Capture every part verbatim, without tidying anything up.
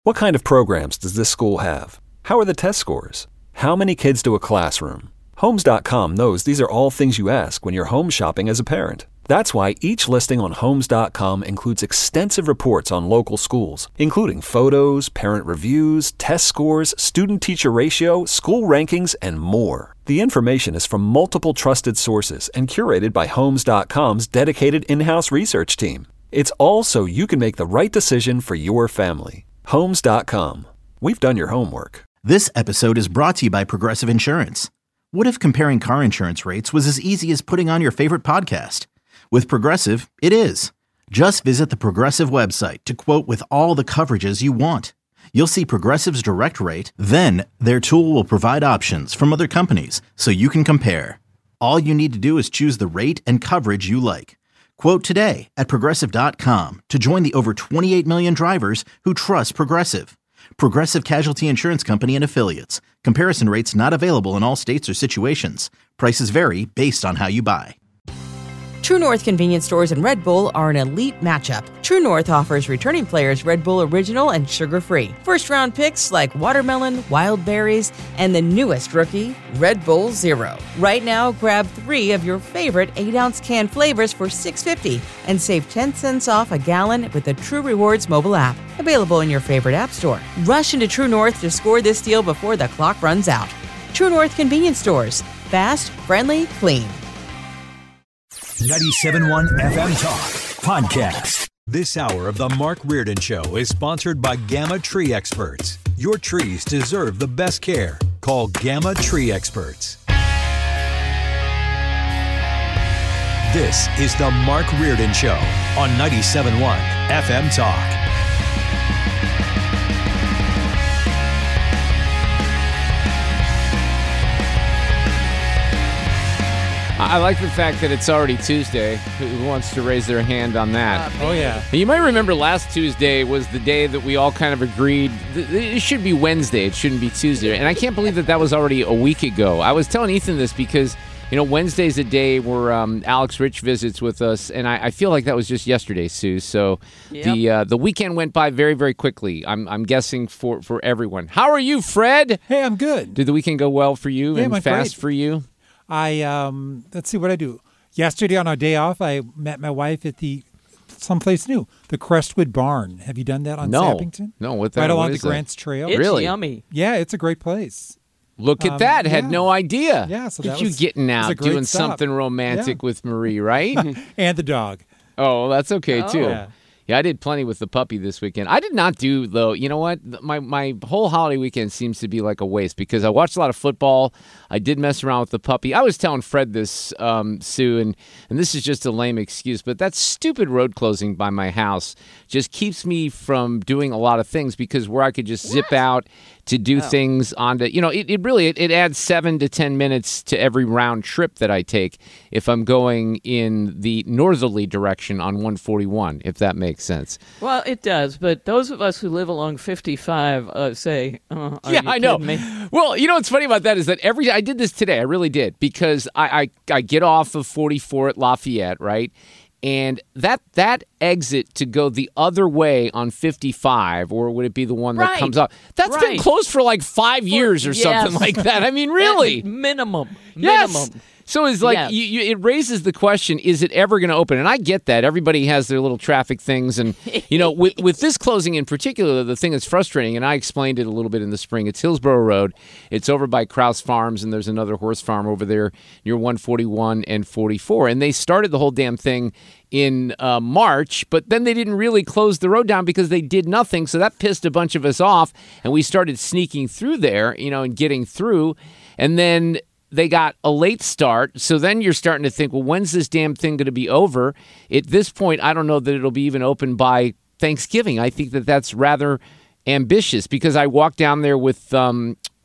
What kind of programs does this school have? How are the test scores? How many kids do a classroom? Homes dot com knows these are all things you ask when you're home shopping as a parent. That's why each listing on Homes dot com includes extensive reports on local schools, including photos, parent reviews, test scores, student-teacher ratio, school rankings, and more. The information is from multiple trusted sources and curated by Homes dot com's dedicated in-house research team. It's all so you can make the right decision for your family. Homes dot com. We've done your homework. This episode is brought to you by Progressive Insurance. What if comparing car insurance rates was as easy as putting on your favorite podcast? With Progressive, it is. Just visit the Progressive website to quote with all the coverages you want. You'll see Progressive's direct rate, then their tool will provide options from other companies so you can compare. All you need to do is choose the rate and coverage you like. Quote today at Progressive dot com to join the over twenty-eight million drivers who trust Progressive. Progressive Casualty Insurance Company and Affiliates. Comparison rates not available in all states or situations. Prices vary based on how you buy. True North convenience stores and Red Bull are an elite matchup. True North offers returning players Red Bull Original and sugar-free. First-round picks like watermelon, wild berries, and the newest rookie, Red Bull Zero. Right now, grab three of your favorite eight-ounce can flavors for six dollars and fifty cents and save ten cents off a gallon with the True Rewards mobile app. Available in your favorite app store. Rush into True North to score this deal before the clock runs out. True North convenience stores. Fast, friendly, clean. ninety-seven point one F M Talk Podcast. This hour of the Mark Reardon Show is sponsored by Gamma Tree Experts. Your trees deserve the best care. Call Gamma Tree Experts. This is the Mark Reardon Show on ninety-seven point one F M Talk. I like the fact that it's already Tuesday. Who wants to raise their hand on that? Oh, yeah. You might remember last Tuesday was the day that we all kind of agreed th- it should be Wednesday. It shouldn't be Tuesday. And I can't believe that that was already a week ago. I was telling Ethan this because, you know, Wednesday's a day where um, Alex Rich visits with us, and I, I feel like that was just yesterday, Sue. So yep. the uh, the weekend went by very, very quickly. I'm I'm guessing for, for everyone. How are you, Fred? Hey, I'm good. Did the weekend go well for you yeah, and fast great. for you? I, um, let's see what I do. Yesterday on our day off, I met my wife at the, someplace new, the Crestwood Barn. Have you done that on no. Sappington? No, what that? Right along what the is Grants Trail. It's really? yummy. Yeah, it's a great place. Look at um, that. Yeah. Had no idea. Yeah, so Look that at you was, getting out, doing stop. something romantic yeah. with Marie, right? And the dog. Oh, well, that's okay, oh. too. Yeah. Yeah, I did plenty with the puppy this weekend. I did not do, though, you know what? My my whole holiday weekend seems to be like a waste because I watched a lot of football. I did mess around with the puppy. I was telling Fred this, um, Sue, and, and this is just a lame excuse, but that stupid road closing by my house just keeps me from doing a lot of things because where I could just what? zip out to do oh. things on the, you know, it, it really, it, it adds seven to ten minutes to every round trip that I take if I'm going in the northerly direction on one forty-one, if that makes sense. Well, it does, but those of us who live along fifty-five uh, say, uh, are yeah, you I know. kidding me? Well, you know what's funny about that is that every I did this today. I really did because I, I, I get off of forty-four at Lafayette, right? And that that exit to go the other way on fifty-five, or would it be the one that right. comes up? That's right. been closed for like five years or yes. something like that. I mean, really? minimum. Yes. Minimum. So it's like, Yes. you, you, it raises the question, is it ever going to open? And I get that. Everybody has their little traffic things. And, you know, with, with this closing in particular, the thing that's frustrating, and I explained it a little bit in the spring, it's Hillsborough Road. It's over by Krause Farms, and there's another horse farm over there near one forty-one and forty-four. And they started the whole damn thing in uh, March, but then they didn't really close the road down because they did nothing. So that pissed a bunch of us off, and we started sneaking through there, you know, and getting through. And then they got a late start, so then you're starting to think, well, when's this damn thing going to be over? At this point, I don't know that it'll be even open by Thanksgiving. I think that that's rather ambitious because I walked down there with um,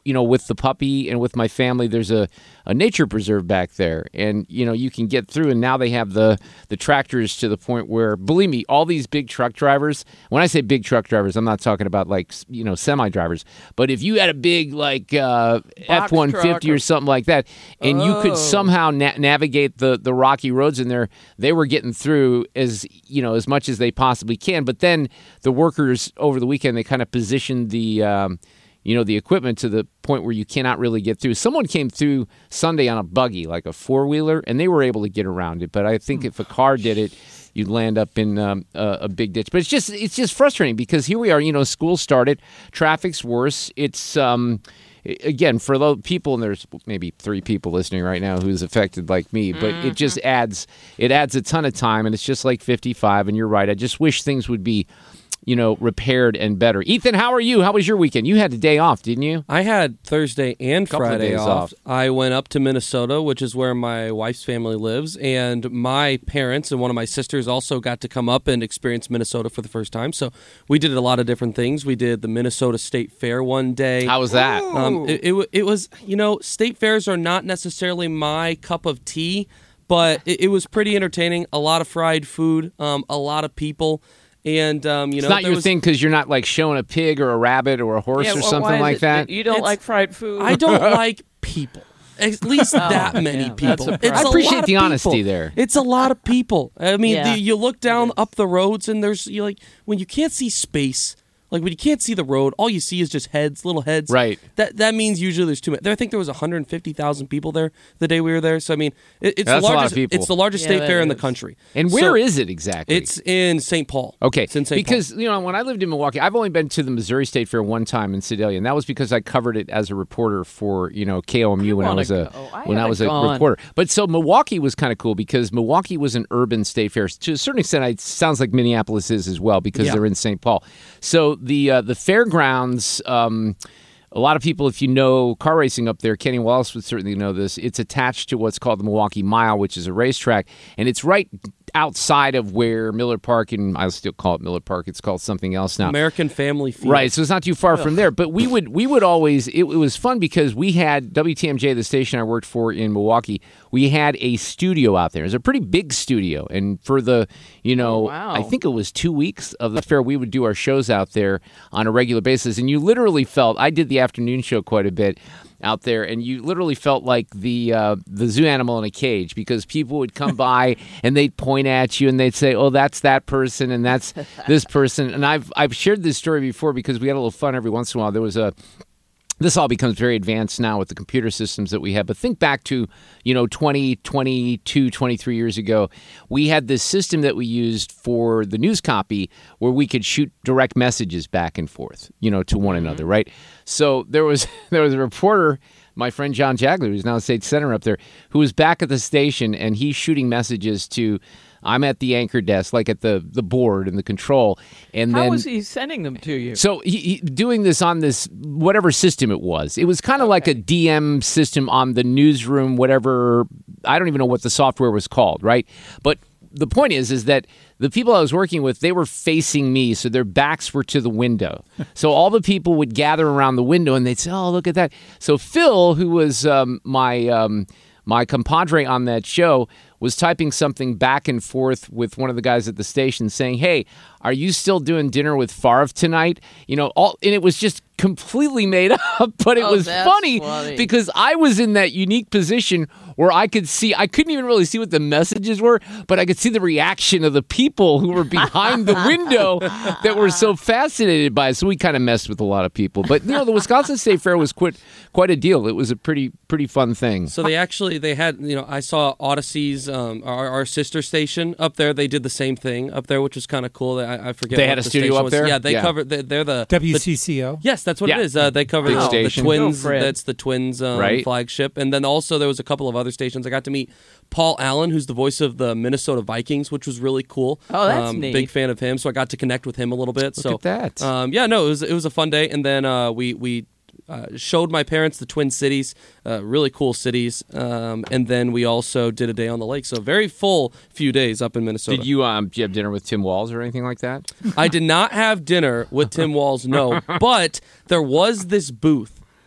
you know, with the puppy and with my family, there's a, a nature preserve back there. And, you know, you can get through. And now they have the, the tractors to the point where, believe me, all these big truck drivers, when I say big truck drivers, I'm not talking about like, you know, semi drivers. But if you had a big like uh, F one fifty or something like that, and oh. you could somehow na- navigate the, the rocky roads in there, they were getting through as, you know, as much as they possibly can. But then the workers over the weekend, they kind of positioned the, um, you know, the equipment to the point where you cannot really get through. Someone came through Sunday on a buggy, like a four-wheeler, and they were able to get around it. But I think if a car did it, you'd land up in um, a, a big ditch. But it's just it's just frustrating because here we are, you know, school started, traffic's worse. It's, um, again, for those people, and there's maybe three people listening right now who's affected like me, but mm-hmm. it just adds, it adds a ton of time, and it's just like fifty-five, and you're right. I just wish things would be, you know, repaired and better. Ethan, how are you? How was your weekend? You had a day off, didn't you? I had Thursday and Couple Friday of days off. off. I went up to Minnesota, which is where my wife's family lives, and my parents and one of my sisters also got to come up and experience Minnesota for the first time. So we did a lot of different things. We did the Minnesota State Fair one day. How was that? Um, it, it, it was, you know, state fairs are not necessarily my cup of tea, but it, it was pretty entertaining. A lot of fried food, um, a lot of people. And, um, you it's know, not your was, thing because you're not like showing a pig or a rabbit or a horse yeah, or well, something like it, that. You don't It's, like fried food? I don't like people. At least Oh, that many yeah, people. that's a It's I a appreciate lot of the people. honesty there. It's a lot of people. I mean, Yeah. the, you look down up the roads and there's you like when you can't see space. Like when you can't see the road, all you see is just heads, little heads. Right. That that means usually there's too many. I think there was one hundred fifty thousand people there the day we were there. So I mean, it, it's That's a the lot largest. of people. It's the largest Yeah, state that fair in the is. country. And So where is it exactly? It's in Saint Paul. Okay, It's in Saint because Paul. you know when I lived in Milwaukee, I've only been to the Missouri State Fair one time in Sedalia, and that was because I covered it as a reporter for you know K O M U when I wanna was a go. I when I haven't was a gone. reporter. But so Milwaukee was kind of cool because Milwaukee was an urban state fair to a certain extent. It sounds like Minneapolis is as well because Yeah. they're in Saint Paul. So the uh, the fairgrounds. Um, A lot of people, if you know car racing up there, Kenny Wallace would certainly know this. It's attached to what's called the Milwaukee Mile, which is a racetrack, and it's right outside of where Miller Park, and I still call it Miller Park. It's called something else now. American Family Field. Right, so it's not too far from there. But we would we would always it, it was fun because we had W T M J, the station I worked for in Milwaukee. We had a studio out there. It was a pretty big studio, and for the you know Oh, wow. I think it was two weeks of the fair, we would do our shows out there on a regular basis, and you literally felt I did the afternoon show quite a bit out there, and you literally felt like the uh, the zoo animal in a cage because people would come by and they'd point at you and they'd say, "Oh, that's that person and that's this person." And I've I've shared this story before because we had a little fun every once in a while. There was a This all becomes very advanced now with the computer systems that we have. But think back to, you know, twenty, twenty-two, twenty-three years ago. We had this system that we used for the news copy where we could shoot direct messages back and forth, you know, to one another, right? So there was there was a reporter, my friend John Jagler, who's now state senator up there, who was back at the station, and he's shooting messages to, I'm at the anchor desk, like at the, the board and the control. And How then, was he sending them to you? So he, he doing this on this whatever system it was. It was kind of like a D M system on the newsroom, whatever. I don't even know what the software was called, right? But the point is, is that the people I was working with, they were facing me, so their backs were to the window. So all the people would gather around the window, and they'd say, "Oh, look at that." So Phil, who was um, my um, my compadre on that show, was typing something back and forth with one of the guys at the station saying, "Hey, are you still doing dinner with Favre tonight?" You know, all, and it was just completely made up, but it Oh, was that's funny, funny. because I was in that unique position where I could see, I couldn't even really see what the messages were, but I could see the reaction of the people who were behind the window that were so fascinated by it. So we kind of messed with a lot of people. But, you know, the Wisconsin State Fair was quite, quite a deal. It was a pretty, pretty fun thing. So they actually, they had, you know, I saw Odyssey's, um, our, our sister station up there. They did the same thing up there, which was kind of cool. I, I forget They what had a the studio station up was. there? Yeah, they Yeah. covered, they, they're the... W C C O. Yes, that's what Yeah. it is. Uh, they cover Big the, the station. Twins. Go, Fred. That's the Twins um, Right. flagship. And then also there was a couple of other stations. I got to meet Paul Allen, who's the voice of the Minnesota Vikings, which was really cool. Oh, that's um, neat. Big fan of him, so I got to connect with him a little bit. Look so at that. Um, yeah, no, it was it was a fun day. And then uh, we we. Uh, showed my parents the Twin Cities, uh, really cool cities, um, and then we also did a day on the lake. So very full few days up in Minnesota. Did you, um, did you have dinner with Tim Walz or anything like that? I did not have dinner with Tim Walz, no, but there was this booth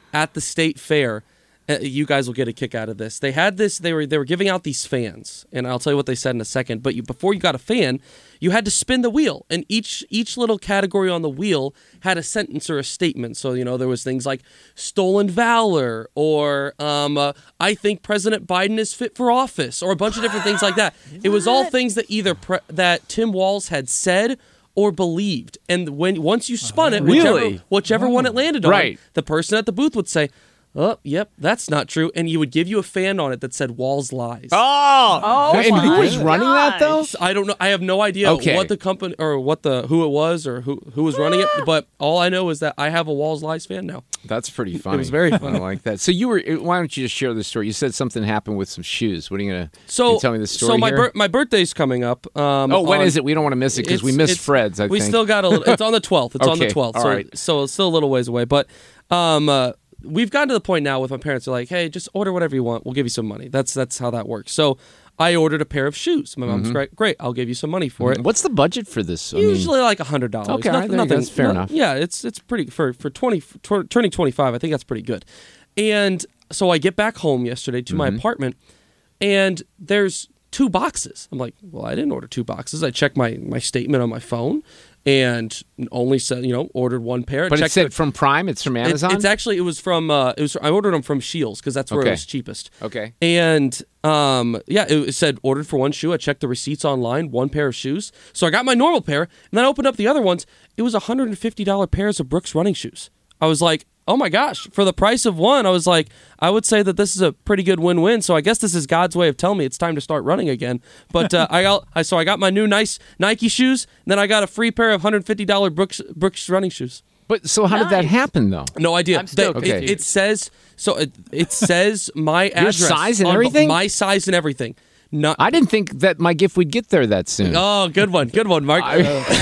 at the state fair. Uh, you guys will get a kick out of this. They had this. They were they were giving out these fans, and I'll tell you what they said in a second. But you, before you got a fan, you had to spin the wheel, and each each little category on the wheel had a sentence or a statement. So you know there was things like stolen valor, or um, uh, I think President Biden is fit for office, or a bunch of different things like that. It was all things that either pre- that Tim Walz had said or believed, and when once you spun it, whichever, Really? whichever one it landed on, Right. the person at the booth would say, oh, yep, that's not true. And you would give you a fan on it that said Walz lies. Oh, Oh, and who my was running that though? gosh. I don't know. I have no idea Okay. what the company or what the who it was or who who was running it. But all I know is that I have a Walz lies fan now. That's pretty funny. was very I funny. like that. So you were. Why don't you just share the story? You said something happened with some shoes. What are you gonna? So can you tell me the story So my here? bir- my birthday's coming up. Um, oh, when on- is it? We don't want to miss it because we It's- missed it's- Fred's. I we think. still got a little. It's on the twelfth. It's on the Okay, twelfth. all So right. so it's still a little ways away. But um, uh, we've gotten to the point now with my parents. They're like, hey, just order whatever you want. We'll give you some money. That's that's how that works. So I ordered a pair of shoes. My mom's Mm-hmm. great. Great. I'll give you some money for it. What's the budget for this? I mean, Usually like a hundred dollars. Okay, all right, there you go. That's fair enough. Yeah, it's it's pretty for for twenty for turning twenty five. I think that's pretty good. And so I get back home yesterday to my Mm-hmm. apartment, and there's two boxes. I'm like, well, I didn't order two boxes. I checked my my statement on my phone, and only said you know ordered one pair. but it Checked said the- from Prime. It's from it's, Amazon. it's actually it was from uh, it was I ordered them from Scheels because that's where Okay. it was cheapest. Okay. And um, yeah, it said ordered for one shoe. I checked the receipts online, one pair of shoes. So I got my normal pair, and then I opened up the other ones. It was one hundred fifty dollars pairs of Brooks running shoes. I was like, oh my gosh, for the price of one, I was like, I would say that this is a pretty good win-win. So I guess this is God's way of telling me it's time to start running again. But uh, I got, I so I got my new nice Nike shoes, and then I got a free pair of one hundred fifty dollars Brooks Brooks running shoes. but so how did that Nice. happen though? No idea. I'm still They- confused. it, it says so. It, it says my address, size and on- everything? My size and everything. Not. I didn't think that my gift would get there that soon. Oh, good one, good one, Mark.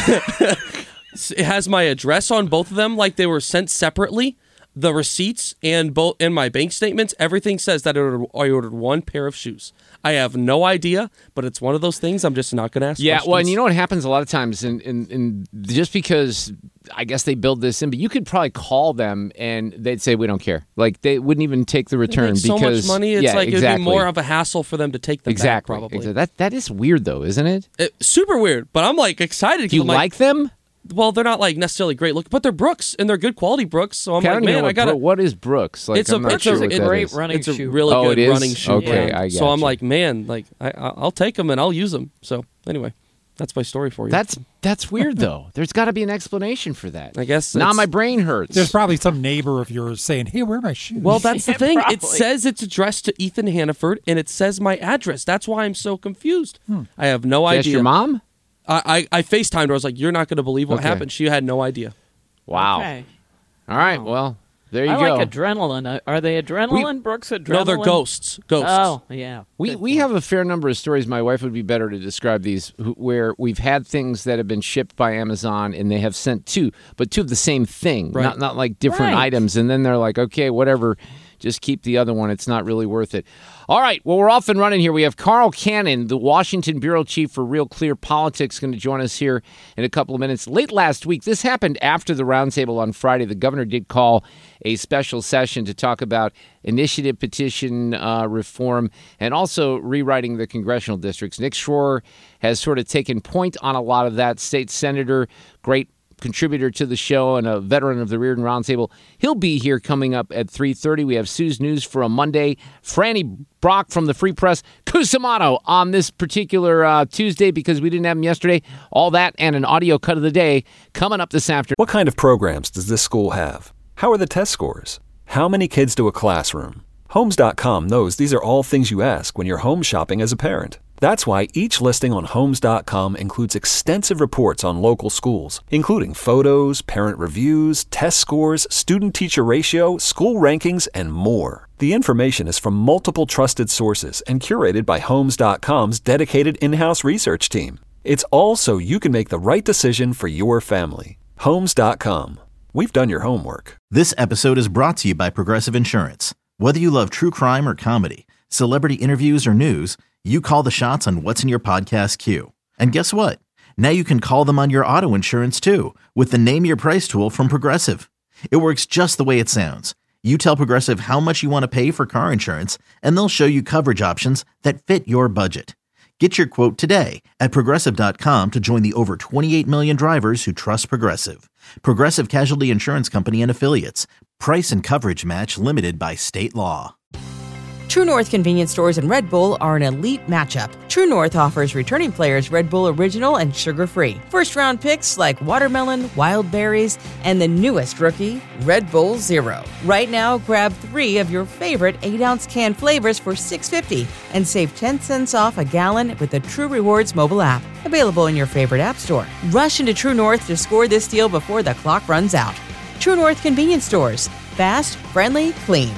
It has my address on both of them, like they were sent separately. The receipts and both and my bank statements, everything says that I ordered, I ordered one pair of shoes. I have no idea, but it's one of those things I'm just not going to ask. Yeah, questions. well, and you know what happens a lot of times, and in, in, in, just because I guess they build this in, but you could probably call them and they'd say we don't care. Like they wouldn't even take the They return make so because much money. It's yeah, like exactly. it'd be more of a hassle for them to take them exactly. back. Probably Exactly. That that is weird though, isn't it? It- super weird, but I'm like excited. Do you I'm like, like them? Well, they're not like necessarily great looking, but they're Brooks and they're good quality Brooks. So I'm Okay, I like, don't even man, know I what, gotta. Bro- what is Brooks? Like It's a- I'm not it's sure a what that great is. running It's a shoe. really Oh, good it is? running shoe. Okay, yeah. I So I'm gotcha. like, man, like I, I- I'll take them and I'll use them. So anyway, that's my story for you. That's that's weird though. There's got to be an explanation for that. I guess now it's- my brain hurts. There's probably some neighbor of yours saying, "Hey, where are my shoes?" Well, that's the Yeah, thing. It probably. says it's addressed to Ethan Hannaford, and it says my address. That's why I'm so confused. I have no Yes, idea. your mom? I, I I FaceTimed her. I was like, "You're not going to believe what Okay. happened." She had no idea. Wow. Okay. All right. Well, there you I go. like adrenaline. Uh, Are they adrenaline, Brooks? Adrenaline? No, they're ghosts. Ghosts. Oh, yeah. We Good we point. have a fair number of stories. My wife would be better to describe these, wh- where we've had things that have been shipped by Amazon and they have sent two, but two of the same thing, Right. not not like different Right. items. And then they're like, okay, whatever, just keep the other one. It's not really worth it. All right, well, we're off and running here. We have Carl Cannon, the Washington bureau chief for Real Clear Politics, going to join us here in a couple of minutes. Late last week, this happened after the roundtable on Friday. The governor did call a special session to talk about initiative petition uh, reform and also rewriting the congressional districts. Nick Schroer has sort of taken point on a lot of that. State senator, great contributor to the show and a veteran of the Reardon Roundtable. He'll be here coming up at three thirty. We have Sue's News for a Monday. Franny Brock from the Free Press. Cusimano on this particular uh, Tuesday because we didn't have him yesterday. All that and an audio cut of the day coming up this afternoon. What kind of programs does this school have? How are the test scores? How many kids do a classroom? Homes dot com knows these are all things you ask when you're home shopping as a parent. That's why each listing on Homes dot com includes extensive reports on local schools, including photos, parent reviews, test scores, student-teacher ratio, school rankings, and more. The information is from multiple trusted sources and curated by Homes dot com's dedicated in-house research team. It's all so you can make the right decision for your family. Homes dot com. We've done your homework. This episode is brought to you by Progressive Insurance. Whether you love true crime or comedy, celebrity interviews or news, you call the shots on what's in your podcast queue. And guess what? Now you can call them on your auto insurance too with the Name Your Price tool from Progressive. It works just the way it sounds. You tell Progressive how much you want to pay for car insurance, and they'll show you coverage options that fit your budget. Get your quote today at Progressive dot com to join the over twenty-eight million drivers who trust Progressive. Progressive Casualty Insurance Company and Affiliates. Price and coverage match limited by state law. True North convenience stores and Red Bull are an elite matchup. True North offers returning players Red Bull Original and sugar-free. First-round picks like watermelon, wild berries, and the newest rookie, Red Bull Zero. Right now, grab three of your favorite eight-ounce can flavors for six dollars and fifty cents and save ten cents off a gallon with the True Rewards mobile app. Available in your favorite app store. Rush into True North to score this deal before the clock runs out. True North convenience stores. Fast, friendly, clean.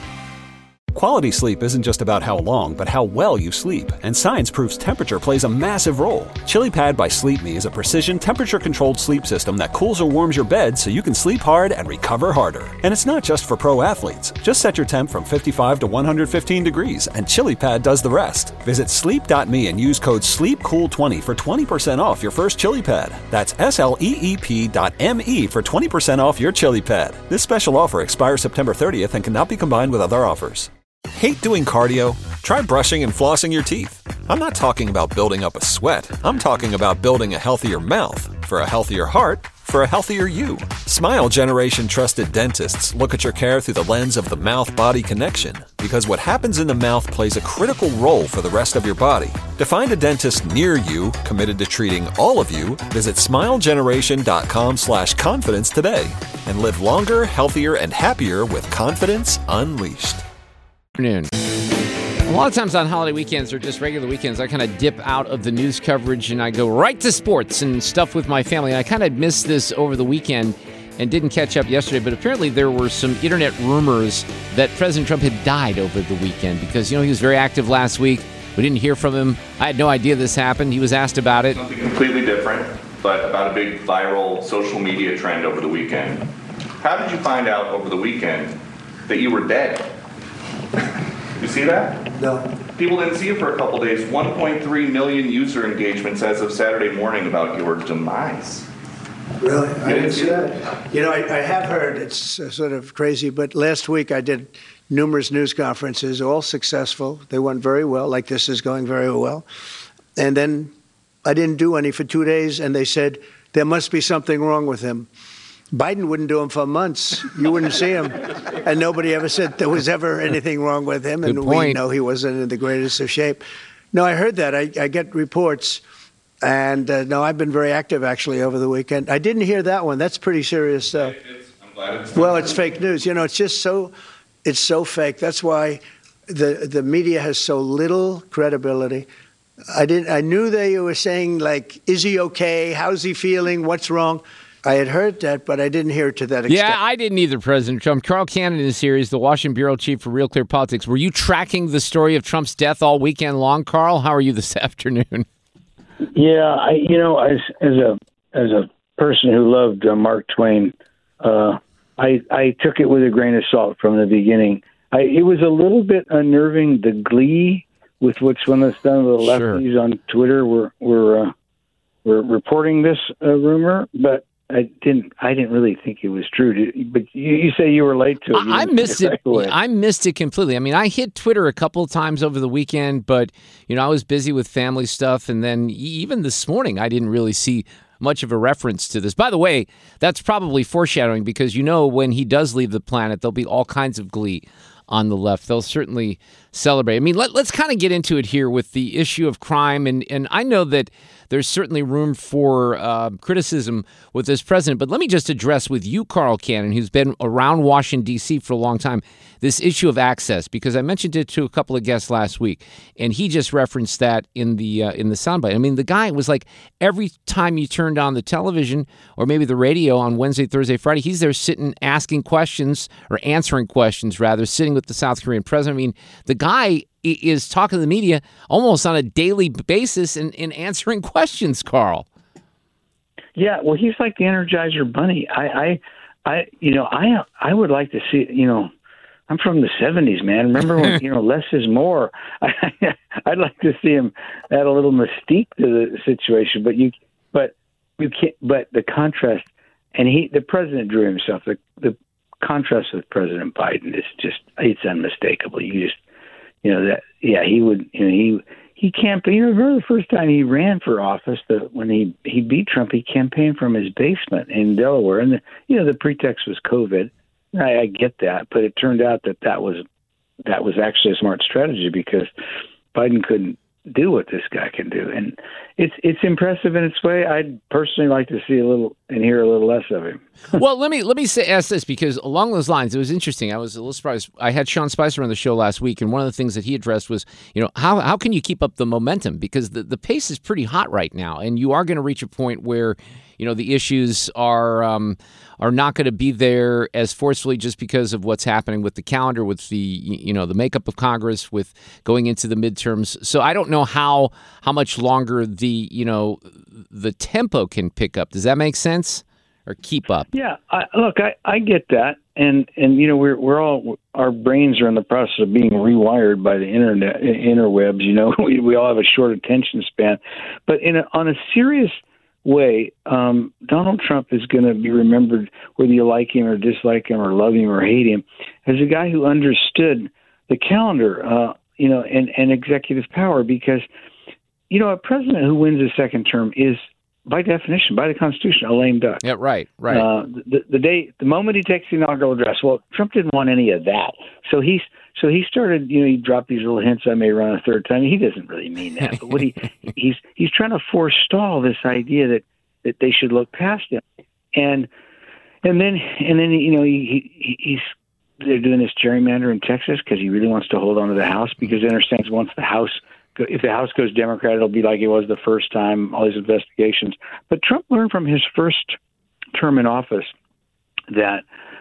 Quality sleep isn't just about how long, but how well you sleep. And science proves temperature plays a massive role. ChiliPad by Sleep Me is a precision temperature-controlled sleep system that cools or warms your bed so you can sleep hard and recover harder. And it's not just for pro athletes. Just set your temp from fifty-five to one hundred fifteen degrees, and ChiliPad does the rest. Visit sleep dot me and use code sleep cool twenty for twenty percent off your first ChiliPad. That's S L E E P dot M E for twenty percent off your ChiliPad. This special offer expires September thirtieth and cannot be combined with other offers. Hate doing cardio? Try brushing and flossing your teeth. I'm not talking about building up a sweat. I'm talking about building a healthier mouth. For a healthier heart, for a healthier you. Smile Generation trusted dentists look at your care through the lens of the mouth-body connection, because what happens in the mouth plays a critical role for the rest of your body. To find a dentist near you committed to treating all of you, visit smile generation dot com slash confidence today and live longer, healthier, and happier with confidence unleashed. Afternoon. A lot of times on holiday weekends or just regular weekends, I kind of dip out of the news coverage and I go right to sports and stuff with my family. And I kind of missed this over the weekend and didn't catch up yesterday, but apparently there were some internet rumors that President Trump had died over the weekend because, you know, he was very active last week. We didn't hear from him. I had no idea this happened. He was asked about it. Something completely different, but about a big viral social media trend over the weekend. How did you find out over the weekend that you were dead? You see that? No. People didn't see it for a couple days. one point three million user engagements as of Saturday morning about your demise. Really? I You didn't see that. You know, I, I have heard, it's uh, sort of crazy, but last week I did numerous news conferences, all successful. They went very well, like this is going very well. And then I didn't do any for two days, and they said, there must be something wrong with him. Biden wouldn't do him for months. You wouldn't see him. And nobody ever said there was ever anything wrong with him. Good and point. we know he wasn't in the greatest of shape. No, I heard that. I, I get reports. And uh, no, I've been very active, actually, over the weekend. I didn't hear that one. That's pretty serious stuff. It's, I'm glad it's Well, it's fake news. You know, it's just so, it's so fake. That's why the the media has so little credibility. I didn't. I knew they were saying, like, is he okay? How's he feeling? What's wrong? I had heard that, but I didn't hear it to that extent. Yeah, I didn't either, President Trump. Carl Cannon in the series, the Washington Bureau Chief for Real Clear Politics. Were you tracking the story of Trump's death all weekend long, Carl? How are you this afternoon? Yeah, I, you know, as as a as a person who loved uh, Mark Twain, uh, I I took it with a grain of salt from the beginning. I, it was a little bit unnerving, the glee with which some of the lefties Sure. on Twitter were were uh, were reporting this uh, rumor, but I didn't. I didn't really think it was true. Did, but you, you say you were late to it. You I didn't missed get it. right away. I missed it completely. I mean, I hit Twitter a couple of times over the weekend, but you know, I was busy with family stuff, and then even this morning, I didn't really see much of a reference to this. By the way, that's probably foreshadowing because you know when he does leave the planet, there'll be all kinds of glee on the left. They'll certainly celebrate. I mean, let, let's kind of get into it here with the issue of crime. And, and I know that there's certainly room for uh, criticism with this president, but let me just address with you, Carl Cannon, who's been around Washington, D C for a long time, this issue of access, because I mentioned it to a couple of guests last week, and he just referenced that in the uh, in the soundbite. I mean, the guy was like, every time you turned on the television or maybe the radio on Wednesday, Thursday, Friday, he's there sitting asking questions or answering questions, rather, sitting with the South Korean president. I mean, the guy is talking to the media almost on a daily basis and, and answering questions, Carl. Yeah, well, he's like the Energizer Bunny. I, I, I, you know, I, I would like to see. You know, I'm from the seventies, man. Remember when you know less is more? I, I'd like to see him add a little mystique to the situation, but you, but you can't. But the contrast, and he, the president drew himself. The the contrast with President Biden is just, it's unmistakable. You just, you know, that, yeah, he would, you know, he, he campaigned, you know, remember the first time he ran for office, that when he, he beat Trump, he campaigned from his basement in Delaware. And, the, you know, the pretext was COVID. I, I get that, but it turned out that that was, that was actually a smart strategy because Biden couldn't do what this guy can do. And it's it's impressive in its way. I'd personally like to see a little and hear a little less of him. Well, let me let me say ask this, because along those lines, it was interesting. I was a little surprised. I had Sean Spicer on the show last week, and one of the things that he addressed was, you know, how how can you keep up the momentum? Because the, the pace is pretty hot right now, and you are going to reach a point where, you know, the issues are um, are not going to be there as forcefully just because of what's happening with the calendar, with the, you know, the makeup of Congress, with going into the midterms. So I don't know how how much longer the, you know, the tempo can pick up. Does that make sense? Or keep up? Yeah, I, look, I, I get that, and and you know we're we're all, our brains are in the process of being rewired by the internet interwebs. You know, we we all have a short attention span, but in a, on a serious way, um, Donald Trump is going to be remembered, whether you like him or dislike him or love him or hate him, as a guy who understood the calendar, uh, you know, and, and executive power. Because, you know, a president who wins a second term is, by definition, by the Constitution, a lame duck. Yeah, right, right. Uh, the, the day, the moment he takes the inaugural address, well, Trump didn't want any of that, so he's so he started. You know, he dropped these little hints. I may run a third time. He doesn't really mean that, but what he he's he's trying to forestall this idea that, that they should look past him, and and then and then you know he, he he's they're doing this gerrymander in Texas because he really wants to hold on to the House, because he understands once the House. If the House goes Democrat, it'll be like it was the first time, all these investigations. But Trump learned from his first term in office that,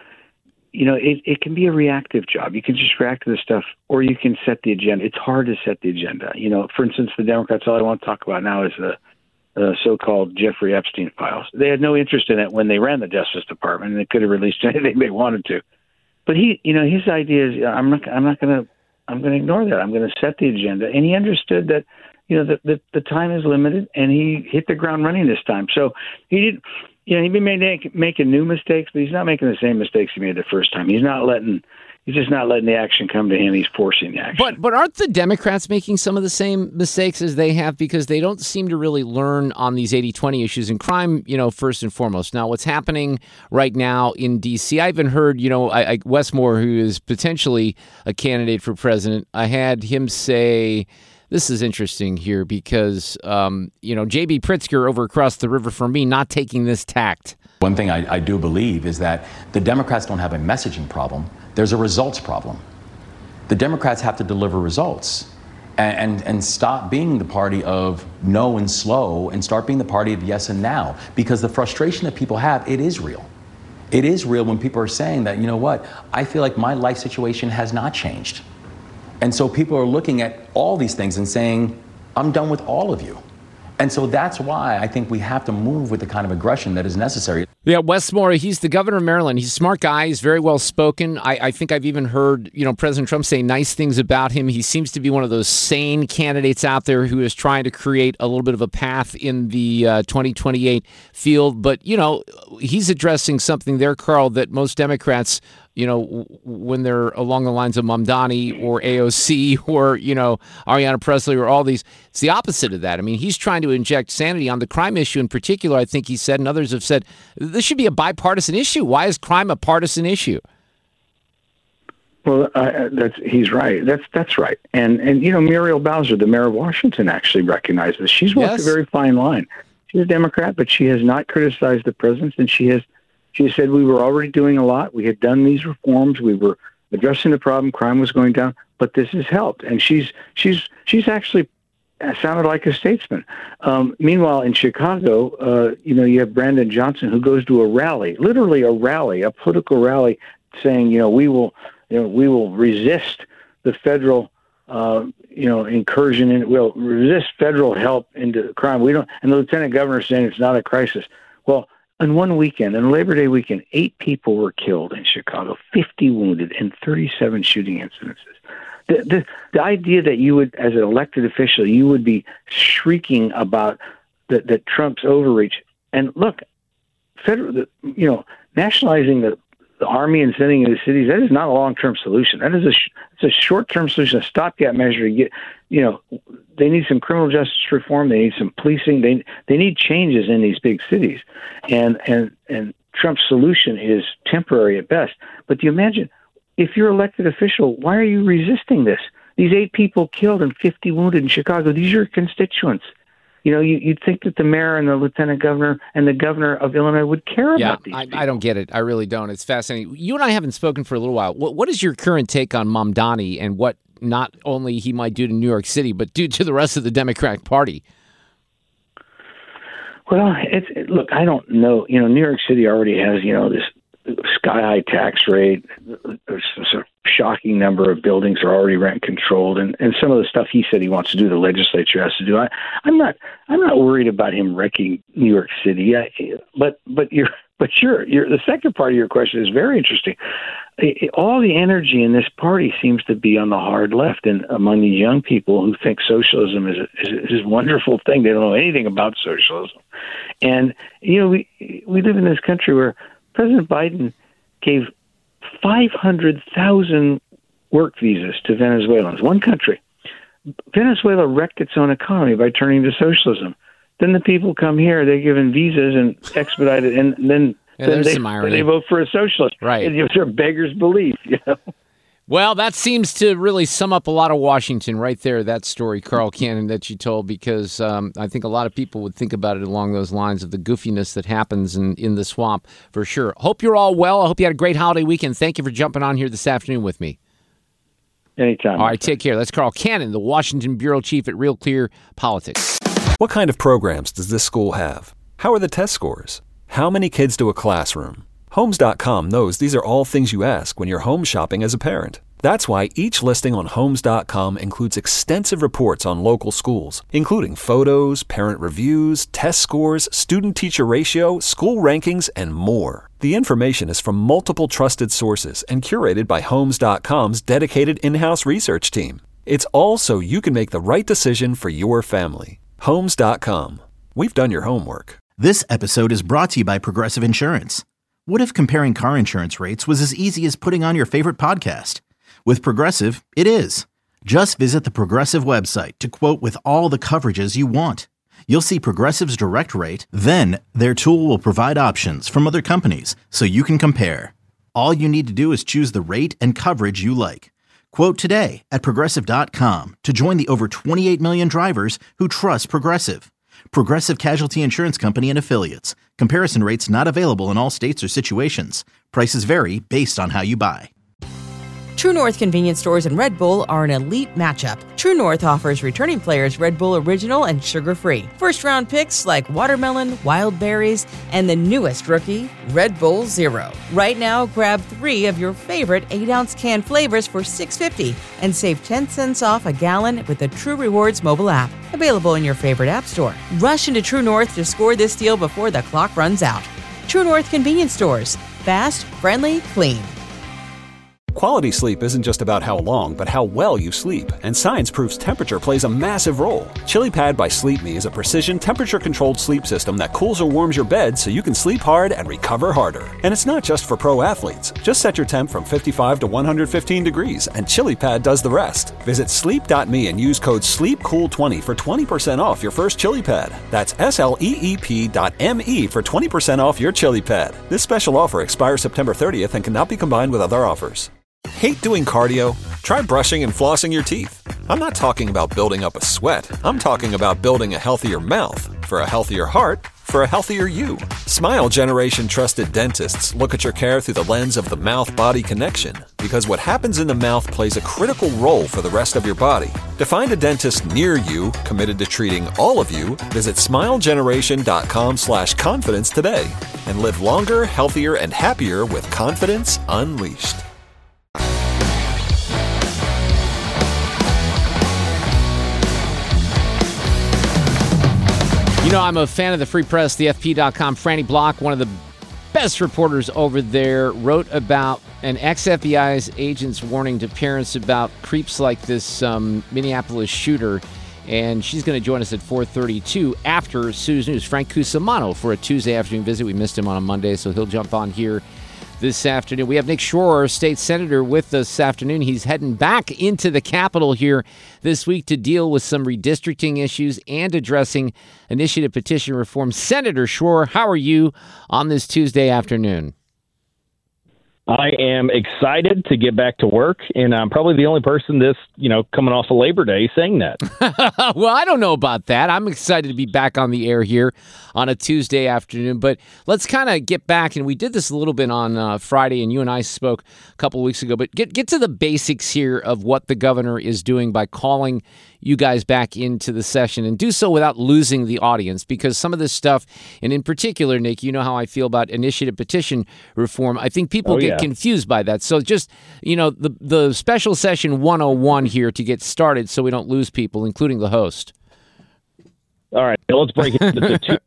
you know, it, it can be a reactive job. You can just react to this stuff, or you can set the agenda. It's hard to set the agenda. You know, for instance, the Democrats, all I want to talk about now is the uh, so-called Jeffrey Epstein files. They had no interest in it when they ran the Justice Department, and they could have released anything they wanted to. But he, you know, his idea is, I'm not, I'm not going to, I'm going to ignore that. I'm going to set the agenda. And he understood that, you know, the, the, the time is limited, and he hit the ground running this time. So he did, you know, he may make, making new mistakes, but he's not making the same mistakes he made the first time. He's not letting, he's just not letting the action come to him. He's forcing the action. But, but aren't the Democrats making some of the same mistakes as they have? Because they don't seem to really learn on these eighty twenty issues and crime, you know, first and foremost. Now, what's happening right now in D C, I even heard, you know, I, I, Wes Moore, who is potentially a candidate for president, I had him say, this is interesting here because, um, you know, J B Pritzker over across the river from me not taking this tact. One thing I, I do believe is that the Democrats don't have a messaging problem. There's a results problem. The Democrats have to deliver results and, and, and stop being the party of no and slow and start being the party of yes and now. Because the frustration that people have, it is real. It is real when people are saying that, you know what, I feel like my life situation has not changed. And so people are looking at all these things and saying, I'm done with all of you. And so that's why I think we have to move with the kind of aggression that is necessary. Yeah, Wes Moore, he's the governor of Maryland. He's a smart guy. He's very well spoken. I, I think I've even heard, you know, President Trump say nice things about him. He seems to be one of those sane candidates out there who is trying to create a little bit of a path in the uh, twenty twenty-eight field. But, you know, he's addressing something there, Carl, that most Democrats, you know, when they're along the lines of Mamdani or A O C or, you know, Ariana Presley or all these, it's the opposite of that. I mean, he's trying to inject sanity on the crime issue in particular. I think he said, and others have said, this should be a bipartisan issue. Why is crime a partisan issue? Well, uh, that's he's right. That's that's right. And and you know, Muriel Bowser, the mayor of Washington, actually recognized this. She's walked yes. a very fine line. She's a Democrat, but she has not criticized the president, and she has. She said we were already doing a lot. We had done these reforms. We were addressing the problem. Crime was going down, but this has helped. And she's she's she's actually sounded like a statesman. Um, meanwhile, in Chicago, uh, you know, you have Brandon Johnson who goes to a rally, literally a rally, a political rally, saying, you know, we will, you know, we will resist the federal, uh, you know, incursion in. We'll resist federal help into crime. We don't. And the lieutenant governor saying it's not a crisis. Well. On one weekend, on Labor Day weekend, eight people were killed in Chicago, fifty wounded, and thirty-seven shooting incidences. The, the the idea that you would, as an elected official, you would be shrieking about the, the Trump's overreach. And look, federal, the, you know, nationalizing the the army and sending into cities, that is not a long-term solution. That is a sh- it's a short-term solution, a stopgap measure to get, you know, they need some criminal justice reform. They need some policing. They they need changes in these big cities. And, and, and Trump's solution is temporary at best. But do you imagine, if you're elected official, why are you resisting this? These eight people killed and fifty wounded in Chicago, these are your constituents. You know, you, you'd think that the mayor and the lieutenant governor and the governor of Illinois would care yeah, about these I, people. I don't get it. I really don't. It's fascinating. You and I haven't spoken for a little while. What, what is your current take on Mamdani and what not only he might do to New York City, but do to the rest of the Democratic Party? Well, it's it, look, I don't know. You know, New York City already has, you know, this sky-high tax rate. There's a sort of shocking number of buildings are already rent controlled, and, and some of the stuff he said he wants to do, the legislature has to do. I, I'm not I'm not worried about him wrecking New York City. I, but but you're but you're, you're the second part of your question is very interesting. All the energy in this party seems to be on the hard left and among these young people who think socialism is a, is, is a wonderful thing. They don't know anything about socialism, and you know we we live in this country where President Biden gave five hundred thousand work visas to Venezuelans, one country. Venezuela wrecked its own economy by turning to socialism. Then the people come here, they're given visas and expedited, and then, yeah, then, they, some irony. they vote for a socialist. Right. It's a beggar's belief, you know. Well, that seems to really sum up a lot of Washington right there, that story, Carl Cannon, that you told, because um, I think a lot of people would think about it along those lines of the goofiness that happens in, in the swamp, for sure. Hope you're all well. I hope you had a great holiday weekend. Thank you for jumping on here this afternoon with me. Anytime. All right, take care. That's Carl Cannon, the Washington bureau chief at Real Clear Politics. What kind of programs does this school have? How are the test scores? How many kids do a classroom? Homes dot com knows these are all things you ask when you're home shopping as a parent. That's why each listing on Homes dot com includes extensive reports on local schools, including photos, parent reviews, test scores, student-teacher ratio, school rankings, and more. The information is from multiple trusted sources and curated by Homes dot com's dedicated in-house research team. It's all so you can make the right decision for your family. Homes dot com. We've done your homework. This episode is brought to you by Progressive Insurance. What if comparing car insurance rates was as easy as putting on your favorite podcast? With Progressive, it is. Just visit the Progressive website to quote with all the coverages you want. You'll see Progressive's direct rate, then their tool will provide options from other companies so you can compare. All you need to do is choose the rate and coverage you like. Quote today at Progressive dot com to join the over twenty-eight million drivers who trust Progressive. Progressive Casualty Insurance Company and Affiliates. Comparison rates not available in all states or situations. Prices vary based on how you buy. True North convenience stores and Red Bull are an elite matchup. True North offers returning players Red Bull Original and sugar-free. First-round picks like watermelon, wild berries, and the newest rookie, Red Bull Zero. Right now, grab three of your favorite eight-ounce can flavors for six dollars and fifty cents and save ten cents off a gallon with the True Rewards mobile app. Available in your favorite app store. Rush into True North to score this deal before the clock runs out. True North convenience stores. Fast, friendly, clean. Quality sleep isn't just about how long, but how well you sleep. And science proves temperature plays a massive role. ChiliPad by Sleep Me is a precision temperature-controlled sleep system that cools or warms your bed so you can sleep hard and recover harder. And it's not just for pro athletes. Just set your temp from fifty-five to one hundred fifteen degrees, and ChiliPad does the rest. Visit sleep dot me and use code sleep cool twenty for twenty percent off your first ChiliPad. That's S L E E P dot M E for twenty percent off your ChiliPad. This special offer expires September thirtieth and cannot be combined with other offers. Hate doing cardio? Try brushing and flossing your teeth. I'm not talking about building up a sweat. I'm talking about building a healthier mouth. For a healthier heart, for a healthier you. Smile Generation trusted dentists look at your care through the lens of the mouth-body connection, because what happens in the mouth plays a critical role for the rest of your body. To find a dentist near you committed to treating all of you, visit smile generation dot com slash confidence today and live longer, healthier, and happier with confidence unleashed. You know, I'm a fan of the Free Press, the F P dot com. Franny Block, one of the best reporters over there, wrote about an ex-F B I agent's warning to parents about creeps like this um, Minneapolis shooter. And she's going to join us at four thirty-two after Sue's News. Frank Cusimano for a Tuesday afternoon visit. We missed him on a Monday, so he'll jump on here this afternoon. We have Nick Shore, state senator, with us this afternoon. He's heading back into the Capitol here this week to deal with some redistricting issues and addressing initiative petition reform. Senator Shore, how are you on this Tuesday afternoon? I am excited to get back to work, and I'm probably the only person this, you know, coming off of Labor Day saying that. Well, I don't know about that. I'm excited to be back on the air here on a Tuesday afternoon, but let's kind of get back, and we did this a little bit on uh, Friday, and you and I spoke a couple of weeks ago, but get, get to the basics here of what the governor is doing by calling you guys back into the session, and do so without losing the audience, because some of this stuff, and in particular, Nick, you know how I feel about initiative petition reform. I think people Oh, get yeah. confused by that. So just, you know, the, the special session one oh one here to get started so we don't lose people, including the host. All right, let's break it into two.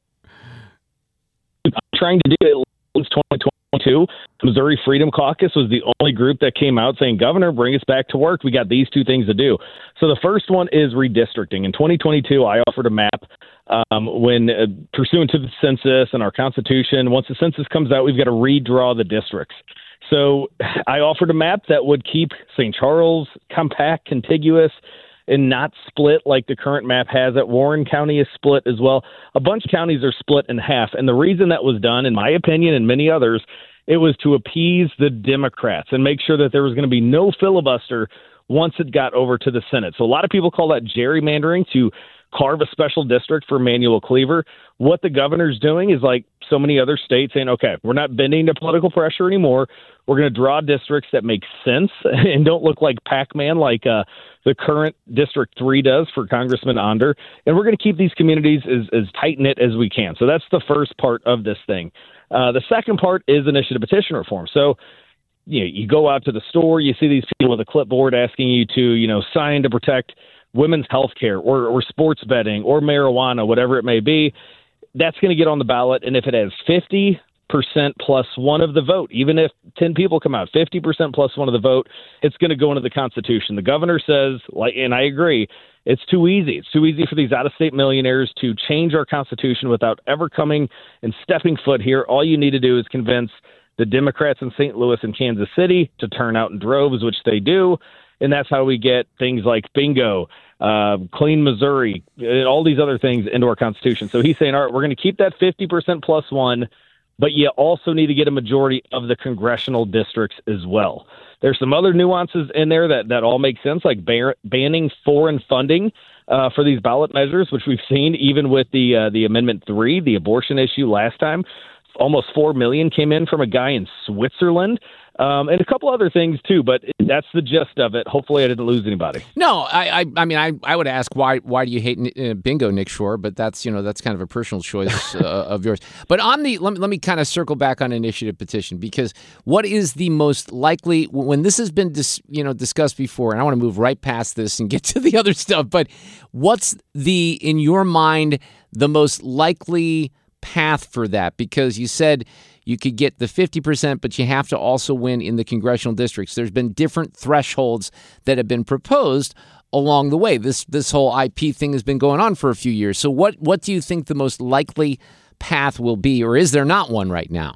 I'm trying to do it since twenty twenty-two. Missouri Freedom Caucus was the only group that came out saying, Governor, bring us back to work. We got these two things to do. So the first one is redistricting. In twenty twenty-two, I offered a map um, when uh, pursuant to the census and our Constitution, once the census comes out, we've got to redraw the districts. So I offered a map that would keep Saint Charles compact, contiguous, and not split like the current map has it. Warren County is split as well. A bunch of counties are split in half. And the reason that was done, in my opinion and many others, it was to appease the Democrats and make sure that there was going to be no filibuster once it got over to the Senate. So a lot of people call that gerrymandering, to carve a special district for Emanuel Cleaver. What the governor's doing is, like so many other states, saying, okay, we're not bending to political pressure anymore. We're going to draw districts that make sense and don't look like Pac-Man like uh, the current District three does for Congressman Onder. And we're going to keep these communities as, as tight-knit as we can. So that's the first part of this thing. Uh, the second part is initiative petition reform. So you know, you go out to the store, you see these people with a clipboard asking you to, you know, sign to protect women's health care or, or sports betting or marijuana, whatever it may be. That's going to get on the ballot. And if it has fifty percent plus one of the vote, even if ten people come out, fifty percent plus one of the vote, it's going to go into the Constitution. The governor says, like, and I agree, it's too easy. It's too easy for these out-of-state millionaires to change our Constitution without ever coming and stepping foot here. All you need to do is convince the Democrats in Saint Louis and Kansas City to turn out in droves, which they do. And that's how we get things like bingo, uh, clean Missouri, and all these other things into our Constitution. So he's saying, all right, we're going to keep that fifty percent plus one, but you also need to get a majority of the congressional districts as well. There's some other nuances in there that, that all make sense, like bar- banning foreign funding uh, for these ballot measures, which we've seen even with the uh, the Amendment three, the abortion issue last time. Almost four million came in from a guy in Switzerland. Um, and a couple other things, too, but that's the gist of it. Hopefully I didn't lose anybody. No, I I, I mean, I, I would ask why why do you hate uh, bingo, Nick Shore, but that's, you know, that's kind of a personal choice uh, of yours. But on the, let me, let me kind of circle back on initiative petition, because what is the most likely, when this has been, dis, you know, discussed before, and I want to move right past this and get to the other stuff, but what's the, in your mind, the most likely path for that? Because you said you could get the fifty percent, but you have to also win in the congressional districts. There's been different thresholds that have been proposed along the way. This this whole I P thing has been going on for a few years. So what, what do you think the most likely path will be, or is there not one right now?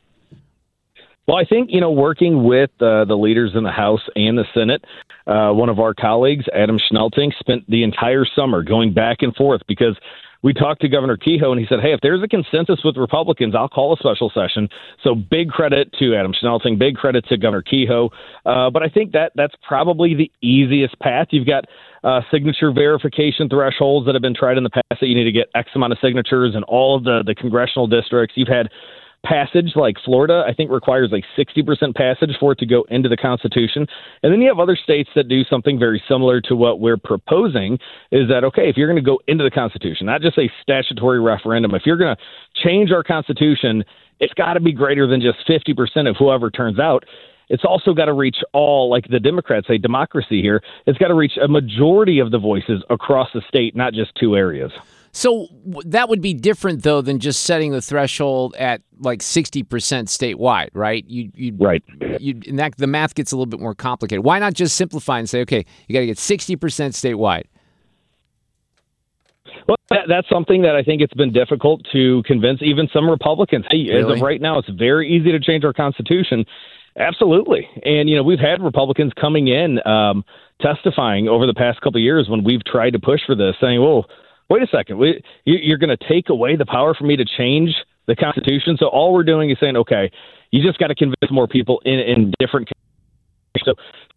Well, I think, you know, working with uh, the leaders in the House and the Senate, uh, one of our colleagues, Adam Schnelting, spent the entire summer going back and forth, because we talked to Governor Kehoe, and he said, hey, if there's a consensus with Republicans, I'll call a special session. So big credit to Adam Schnelting, big credit to Governor Kehoe. Uh, but I think that that's probably the easiest path. You've got uh, signature verification thresholds that have been tried in the past that you need to get X amount of signatures in all of the, the congressional districts. You've had passage, like Florida, I think requires like sixty percent passage for it to go into the Constitution. And then you have other states that do something very similar to what we're proposing, is that, okay, if you're going to go into the Constitution, not just a statutory referendum, if you're going to change our Constitution, it's got to be greater than just fifty percent of whoever turns out. It's also got to reach all, like the Democrats say, democracy here. It's got to reach a majority of the voices across the state, not just two areas. So that would be different, though, than just setting the threshold at like sixty percent statewide, right? You, you, right. You, and that, the math gets a little bit more complicated. Why not just simplify and say, okay, you got to get sixty percent statewide? Well, that that's something that I think it's been difficult to convince even some Republicans. Hey, really? As of right now, it's very easy to change our Constitution. Absolutely. And, you know, we've had Republicans coming in um, testifying over the past couple of years when we've tried to push for this, saying, well, wait a second, we, you're going to take away the power for me to change the Constitution. So all we're doing is saying, okay, you just got to convince more people in, in different so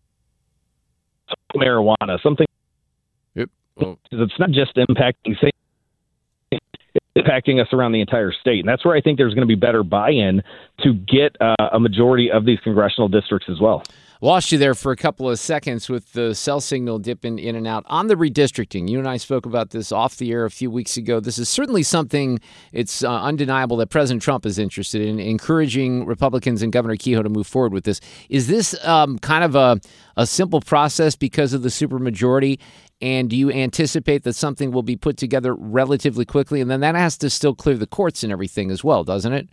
marijuana, something. Yep. Well, it's not just impacting say, impacting us around the entire state. And that's where I think there's going to be better buy-in to get uh, a majority of these congressional districts as well. Lost you there for a couple of seconds with the cell signal dipping in and out. On the redistricting, you and I spoke about this off the air a few weeks ago. This is certainly something, it's uh, undeniable that President Trump is interested in, encouraging Republicans and Governor Kehoe to move forward with this. Is this um, kind of a, a simple process because of the supermajority? And do you anticipate that something will be put together relatively quickly? And then that has to still clear the courts and everything as well, doesn't it?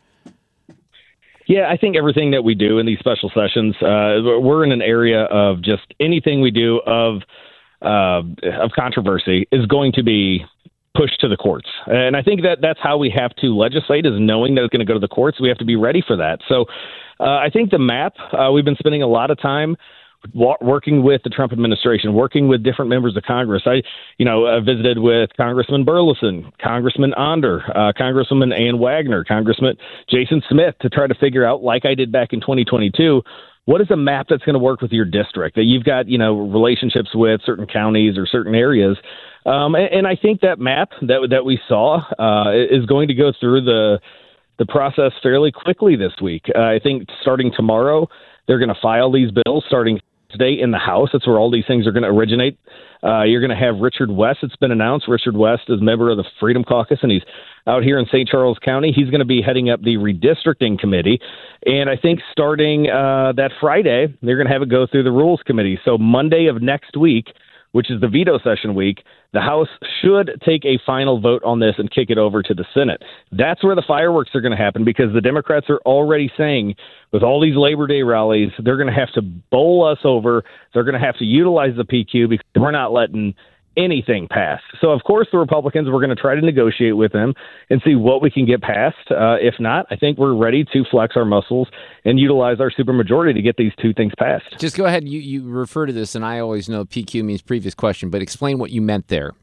Yeah, I think everything that we do in these special sessions, uh, we're in an area of just anything we do of uh, of controversy is going to be pushed to the courts. And I think that that's how we have to legislate, is knowing that it's going to go to the courts. We have to be ready for that. So uh, I think the map, uh, we've been spending a lot of time working with the Trump administration, working with different members of Congress. I, you know, uh, visited with Congressman Burleson, Congressman Onder, uh, Congresswoman Ann Wagner, Congressman Jason Smith to try to figure out, like I did back in twenty twenty-two, what is a map that's going to work with your district, that you've got, you know, relationships with certain counties or certain areas. Um, and, and I think that map that that we saw uh, is going to go through the the process fairly quickly this week. Uh, I think starting tomorrow, they're going to file these bills starting today in the House. That's where all these things are going to originate. Uh, you're going to have Richard West. It's been announced. Richard West is a member of the Freedom Caucus, and he's out here in Saint Charles County. He's going to be heading up the redistricting committee. And I think starting uh, that Friday, they're going to have it go through the Rules Committee. So Monday of next week, which is the veto session week, the House should take a final vote on this and kick it over to the Senate. That's where the fireworks are going to happen, because the Democrats are already saying, with all these Labor Day rallies, they're going to have to bowl us over. They're going to have to utilize the P Q because we're not letting anything pass. So, of course, the Republicans, we're going to try to negotiate with them and see what we can get passed. Uh, if not, I think we're ready to flex our muscles and utilize our supermajority to get these two things passed. Just go ahead. You, you refer to this, and I always know P Q means previous question, but explain what you meant there.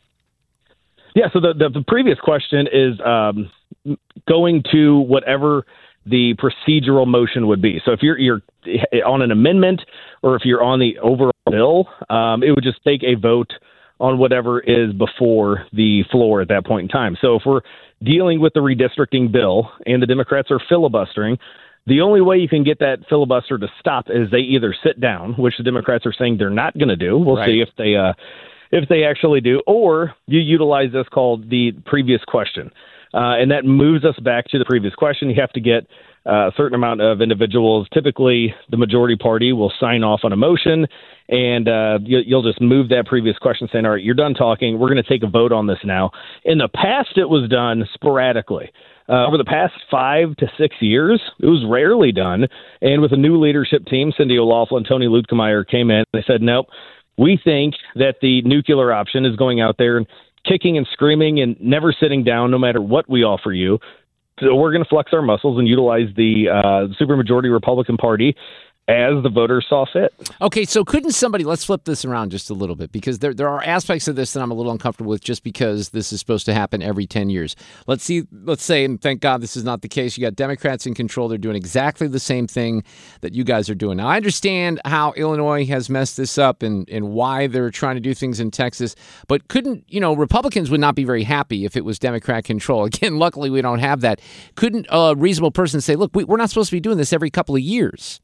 Yeah, so the, the, the previous question is um, going to whatever the procedural motion would be. So if you're you're on an amendment or if you're on the overall bill, um, it would just take a vote on whatever is before the floor at that point in time. So if we're dealing with the redistricting bill and the Democrats are filibustering, the only way you can get that filibuster to stop is they either sit down, which the Democrats are saying they're not going to do. We'll right. see if they uh, if they actually do, or you utilize this called the previous question. Uh, and that moves us back to the previous question. You have to get uh, a certain amount of individuals. Typically, the majority party will sign off on a motion, and uh, you, you'll just move that previous question saying, all right, you're done talking. We're going to take a vote on this now. In the past, it was done sporadically. Uh, over the past five to six years, it was rarely done. And with a new leadership team, Cindy O'Laughlin, Tony Luetkemeyer came in, and they said, nope, we think that the nuclear option is going out there and kicking and screaming and never sitting down no matter what we offer you. So we're going to flex our muscles and utilize the uh, supermajority Republican Party as the voters saw fit. Okay, so couldn't somebody, let's flip this around just a little bit, because there there are aspects of this that I'm a little uncomfortable with just because this is supposed to happen every ten years. Let's see, let's say, and thank God this is not the case, you got Democrats in control. They're doing exactly the same thing that you guys are doing. Now, I understand how Illinois has messed this up and, and why they're trying to do things in Texas, but couldn't, you know, Republicans would not be very happy if it was Democrat control. Again, luckily we don't have that. Couldn't a reasonable person say, look, we, we're not supposed to be doing this every couple of years?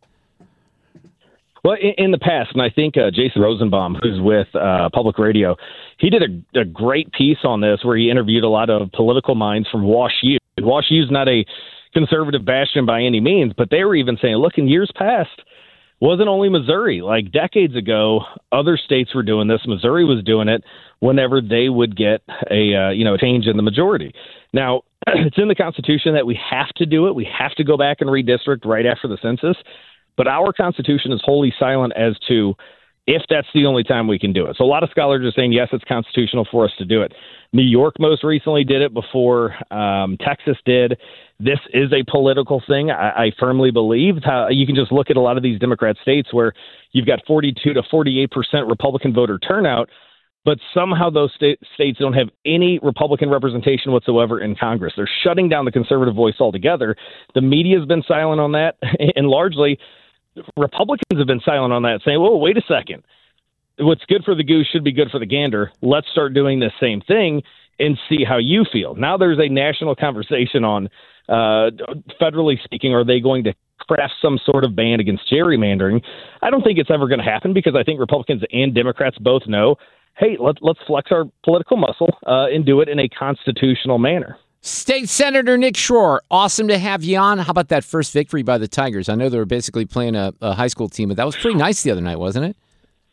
Well, in, in the past, and I think uh, Jason Rosenbaum, who's with uh, Public Radio, he did a, a great piece on this where he interviewed a lot of political minds from Wash U. Wash U is not a conservative bastion by any means, but they were even saying, look, in years past, wasn't only Missouri. Like decades ago, other states were doing this. Missouri was doing it whenever they would get a uh, you know change in the majority. Now, it's in the Constitution that we have to do it. We have to go back and redistrict right after the census. But our Constitution is wholly silent as to if that's the only time we can do it. So a lot of scholars are saying, yes, it's constitutional for us to do it. New York most recently did it before um, Texas did. This is a political thing. I, I firmly believe how you can just look at a lot of these Democrat states where you've got forty-two to forty-eight percent Republican voter turnout, but somehow those sta- states don't have any Republican representation whatsoever in Congress. They're shutting down the conservative voice altogether. The media has been silent on that, and largely Republicans have been silent on that, saying, whoa, wait a second. What's good for the goose should be good for the gander. Let's start doing the same thing and see how you feel. Now there's a national conversation on, uh, federally speaking, are they going to craft some sort of ban against gerrymandering? I don't think it's ever going to happen because I think Republicans and Democrats both know, hey, let's, let's flex our political muscle uh, and do it in a constitutional manner. State Senator Nick Schroer, awesome to have you on. How about that first victory by the Tigers? I know they were basically playing a, a high school team, but that was pretty nice the other night, wasn't it?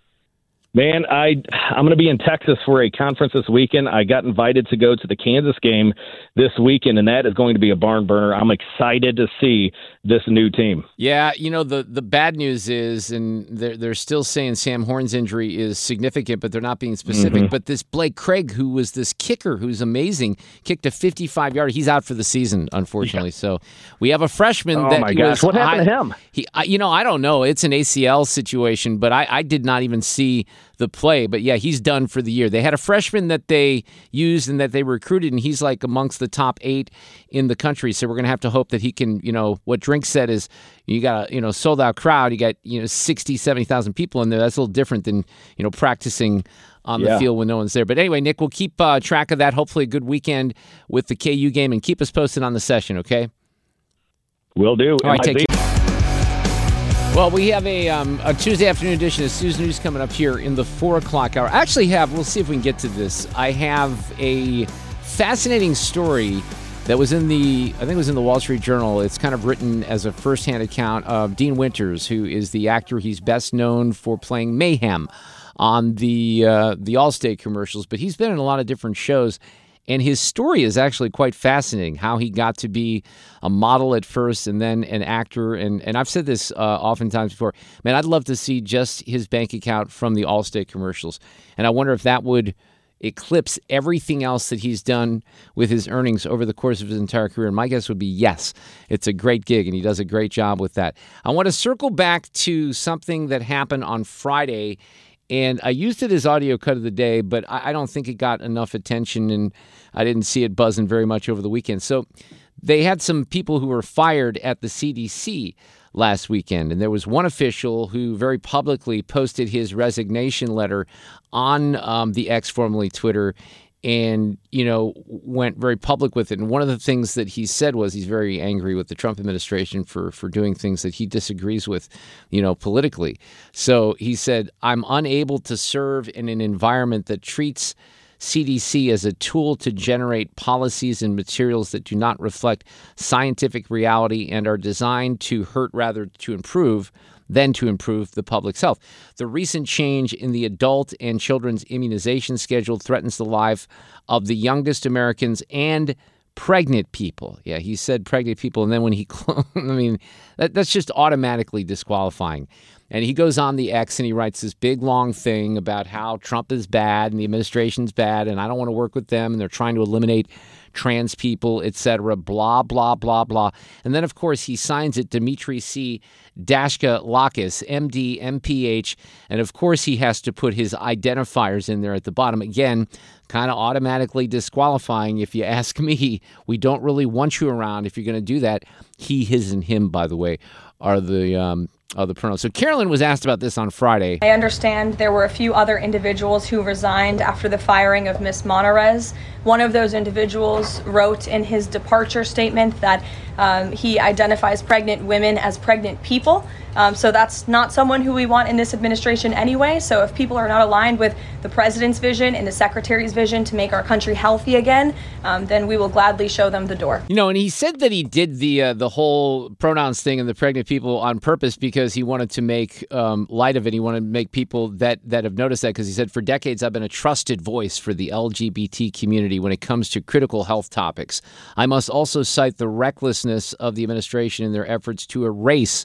Man, I, I'm going to be in Texas for a conference this weekend. I got invited to go to the Kansas game this weekend, and that is going to be a barn burner. I'm excited to see this new team. Yeah, you know, the, the bad news is, and they're, they're still saying Sam Horn's injury is significant, but they're not being specific. Mm-hmm. But this Blake Craig, who was this kicker who's amazing, kicked a fifty-five-yarder. He's out for the season, unfortunately. Yeah. So we have a freshman oh that my gosh. What happened I, to him? He, I, you know, I don't know. It's an A C L situation, but I, I did not even see the play. But yeah, he's done for the year. They had a freshman that they used and that they recruited, and he's like amongst the top eight in the country. So we're going to have to hope that he can, you know, what Drink said is you got a, you know, sold out crowd. You got, you know, sixty, seventy thousand people in there. That's a little different than, you know, practicing on yeah. the field when no one's there. But anyway, Nick, we'll keep uh, track of that. Hopefully a good weekend with the K U game, and keep us posted on the session, okay? Will do. All right, take care. Well, we have a um, a Tuesday afternoon edition of Susan News coming up here in the four o'clock hour. I actually have, we'll see if we can get to this. I have a fascinating story that was in the, I think it was in the Wall Street Journal. It's kind of written as a firsthand account of Dean Winters, who is the actor. He's best known for playing Mayhem on the uh, the Allstate commercials, but he's been in a lot of different shows. And his story is actually quite fascinating, how he got to be a model at first and then an actor. And, and I've said this uh, oftentimes before, man, I'd love to see just his bank account from the Allstate commercials. And I wonder if that would eclipse everything else that he's done with his earnings over the course of his entire career. And my guess would be yes, it's a great gig, and he does a great job with that. I want to circle back to something that happened on Friday. And I used it as audio cut of the day, but I don't think it got enough attention, and I didn't see it buzzing very much over the weekend. So they had some people who were fired at the C D C last weekend, and there was one official who very publicly posted his resignation letter on um, the X, formerly Twitter, and, you know, went very public with it. And one of the things that he said was he's very angry with the Trump administration for, for doing things that he disagrees with, you know, politically. So he said, I'm unable to serve in an environment that treats C D C as a tool to generate policies and materials that do not reflect scientific reality and are designed to hurt rather to improve than to improve the public's health. The recent change in the adult and children's immunization schedule threatens the life of the youngest Americans and pregnant people. Yeah, he said pregnant people, and then when he, I mean, that, that's just automatically disqualifying. And he goes on the X and he writes this big, long thing about how Trump is bad and the administration's bad and I don't want to work with them and they're trying to eliminate trans people, et cetera, blah, blah, blah, blah. And then, of course, he signs it, Dmitry C. Dashka Lakis, M D, M P H. And, of course, he has to put his identifiers in there at the bottom. Again, kind of automatically disqualifying. If you ask me, we don't really want you around if you're going to do that. He, his, and him, by the way, are the um, are the pronouns. So Carolyn was asked about this on Friday. I understand there were a few other individuals who resigned after the firing of Miz Monarez. One of those individuals wrote in his departure statement that um, he identifies pregnant women as pregnant people. Um, so that's not someone who we want in this administration anyway. So if people are not aligned with the president's vision and the secretary's vision to make our country healthy again, um, then we will gladly show them the door. You know, and he said that he did the uh, the whole pronouns thing and the pregnant people on purpose because he wanted to make um, light of it. He wanted to make people that, that have noticed that, because he said, for decades, I've been a trusted voice for the L G B T community when it comes to critical health topics. I must also cite the recklessness of the administration in their efforts to erase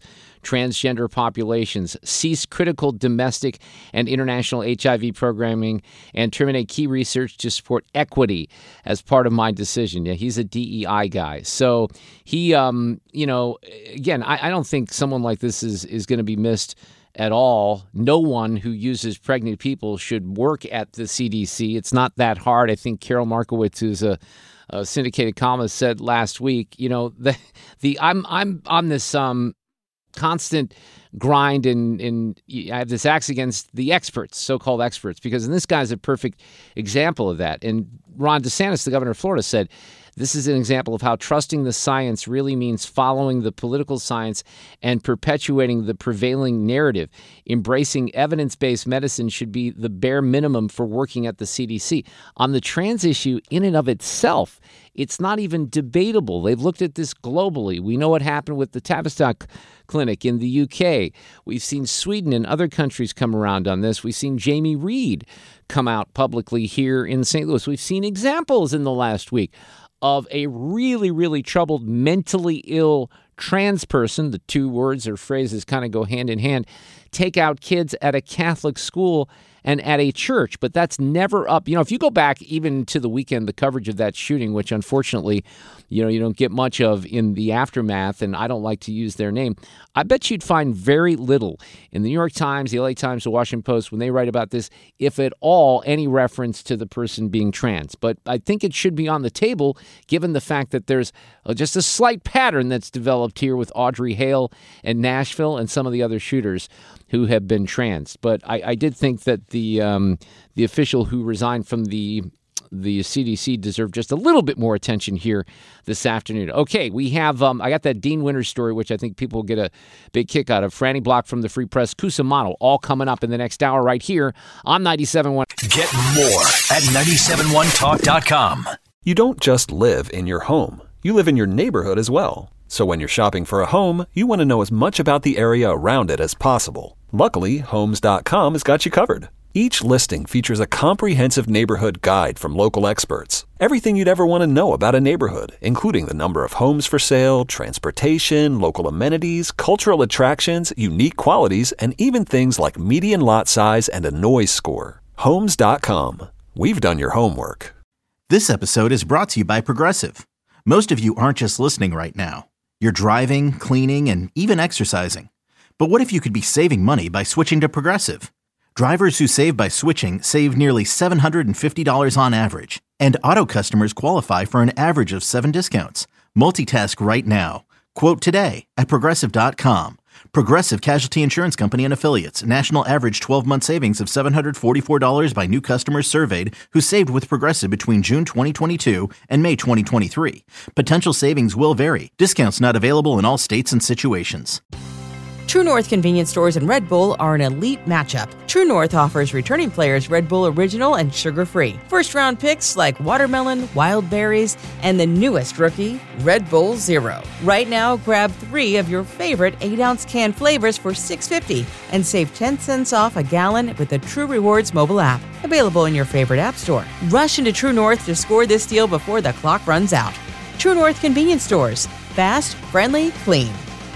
transgender populations, cease critical domestic and international H I V programming, and terminate key research to support equity as part of my decision. Yeah, he's a D E I guy. So he, um, you know, again, I, I don't think someone like this is, is going to be missed at all. No one who uses pregnant people should work at the C D C. It's not that hard. I think Carol Markowitz, who's a, a syndicated columnist, said last week, you know, the the I'm I'm on this um constant grind and and I have this axe against the experts, so-called experts, because and this guy's a perfect example of that. And Ron DeSantis, the governor of Florida, said, this is an example of how trusting the science really means following the political science and perpetuating the prevailing narrative. Embracing evidence-based medicine should be the bare minimum for working at the C D C. On the trans issue in and of itself, it's not even debatable. They've looked at this globally. We know what happened with the Tavistock Clinic in the U K. We've seen Sweden and other countries come around on this. We've seen Jamie Reed come out publicly here in Saint Louis. We've seen examples in the last week of a really, really troubled, mentally ill trans person, the two words or phrases kind of go hand in hand, take out kids at a Catholic school and at a church. But that's never up. You know, if you go back even to the weekend, the coverage of that shooting, which unfortunately, you know, you don't get much of in the aftermath, and I don't like to use their name, I bet you'd find very little in the New York Times, the L A Times, the Washington Post, when they write about this, if at all, any reference to the person being trans. But I think it should be on the table, given the fact that there's just a slight pattern that's developed here with Audrey Hale and Nashville and some of the other shooters who have been trans. But I, I did think that the um, the official who resigned from the the C D C deserved just a little bit more attention here this afternoon. Okay, we have, um, I got that Dean Winters story, which I think people will get a big kick out of. Franny Block from the Free Press, Cusimano, all coming up in the next hour right here on ninety-seven point one. Get more at nine seven one talk dot com. You don't just live in your home. You live in your neighborhood as well. So when you're shopping for a home, you want to know as much about the area around it as possible. Luckily, Homes dot com has got you covered. Each listing features a comprehensive neighborhood guide from local experts. Everything you'd ever want to know about a neighborhood, including the number of homes for sale, transportation, local amenities, cultural attractions, unique qualities, and even things like median lot size and a noise score. Homes dot com. We've done your homework. This episode is brought to you by Progressive. Most of you aren't just listening right now. You're driving, cleaning, and even exercising. But what if you could be saving money by switching to Progressive? Drivers who save by switching save nearly seven hundred fifty dollars on average. And auto customers qualify for an average of seven discounts. Multitask right now. Quote today at Progressive dot com. Progressive Casualty Insurance Company and Affiliates. National average twelve-month savings of seven hundred forty-four dollars by new customers surveyed who saved with Progressive between June twenty twenty-two and May twenty twenty-three. Potential savings will vary. Discounts not available in all states and situations. True North convenience stores and Red Bull are an elite matchup. True North offers returning players Red Bull Original and sugar-free. First-round picks like watermelon, wild berries, and the newest rookie, Red Bull Zero. Right now, grab three of your favorite eight-ounce can flavors for six dollars and fifty cents and save ten cents off a gallon with the True Rewards mobile app. Available in your favorite app store. Rush into True North to score this deal before the clock runs out. True North convenience stores. Fast, friendly, clean.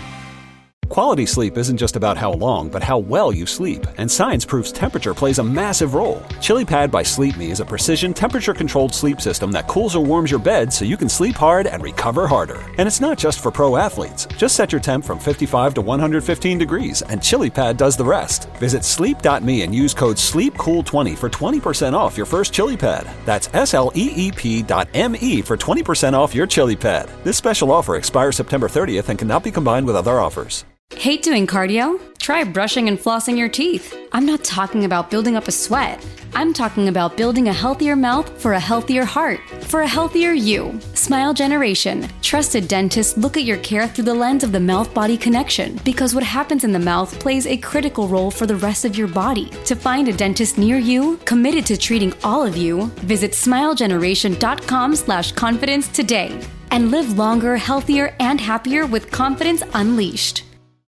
Quality sleep isn't just about how long, but how well you sleep. And science proves temperature plays a massive role. ChiliPad by Sleep Me is a precision temperature-controlled sleep system that cools or warms your bed so you can sleep hard and recover harder. And it's not just for pro athletes. Just set your temp from fifty-five to one hundred fifteen degrees, and ChiliPad does the rest. Visit sleep dot me and use code sleep cool twenty for twenty percent off your first ChiliPad. That's S L E E P dot M E for twenty percent off your ChiliPad. This special offer expires September thirtieth and cannot be combined with other offers. Hate doing cardio? Try brushing and flossing your teeth. I'm not talking about building up a sweat. I'm talking about building a healthier mouth for a healthier heart, for a healthier you. Smile Generation. Trusted dentists look at your care through the lens of the mouth-body connection, because what happens in the mouth plays a critical role for the rest of your body. To find a dentist near you, committed to treating all of you, visit smile generation dot com slash confidence today and live longer, healthier, and happier with confidence unleashed.